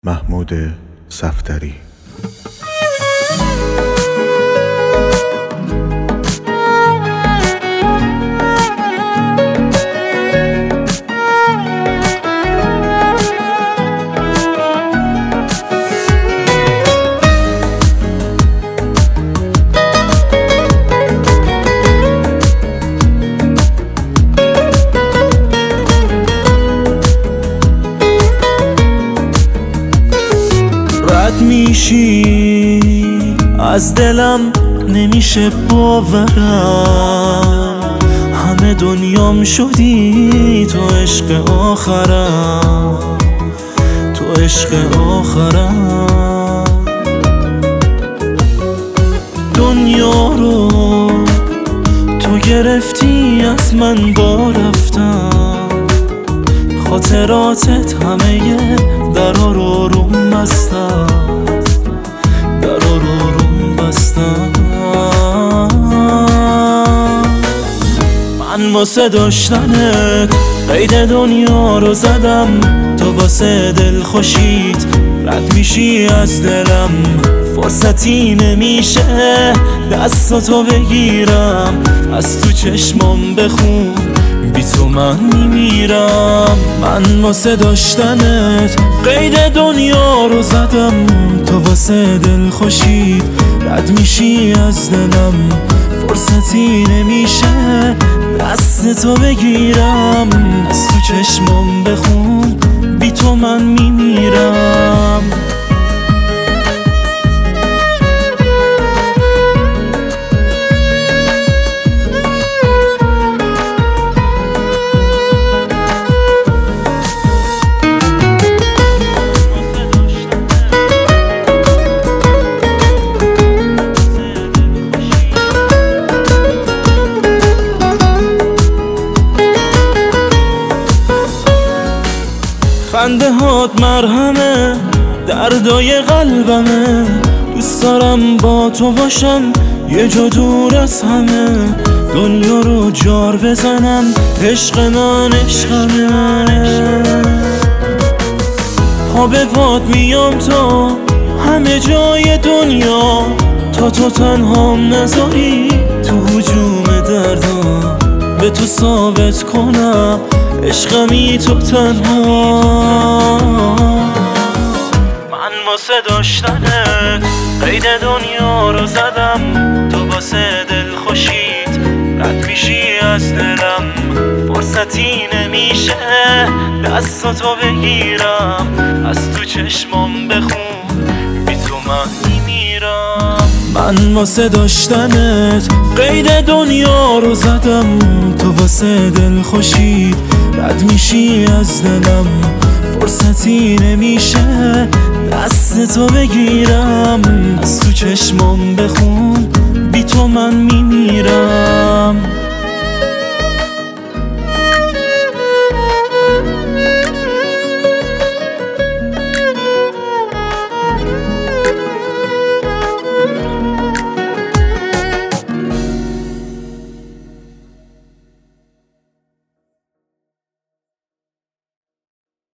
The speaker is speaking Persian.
محمود صفدری. رد میشی از دلم نمیشه باورم، همه دنیام شدی تو عشق آخرم، تو عشق آخرم. دنیا رو تو گرفتی از من با رفتم، خاطراتت همه درا رو روم بستم، درا رو روم بستم. من واسه داشتنت قید دنیا رو زدم، تو واسه دل خوشیت رد میشی از دلم، فرصتی نمیشه دستاتو بگیرم، از تو چشمام بخون بی تو من میمیرم. من واسه داشتنت قید دنیا رو زدم، تو واسه دل خوشی رد میشی از دلم، فرصتی نمیشه دستتو بگیرم، از تو چشمام بخون بی تو من میمیرم. خنده هات مرهمه دردای قلبمه، دوست دارم با تو باشم یه جا دور از همه، دنیا رو جار بزنم عشق من عشقمه. پا به پات میام تا همه جای دنیا، تا تو تنهام نذاری تو هجوم دردم، به تو ثابت کنم عشقمی تو تنها. من واسه داشتنت قید دنیا رو زدم، تو واسه دل خوشیت رد میشی از دلم، فرصتی نمیشه دستاتو بگیرم، از تو چشمام بخون بی تو من میمیرم. من واسه داشتنت قید دنیا رو زدم، تو واسه دل خوشی رد میشی از دلم، فرصتی نمیشه دستتو بگیرم، از تو چشمام بخون بی تو من میمیرم.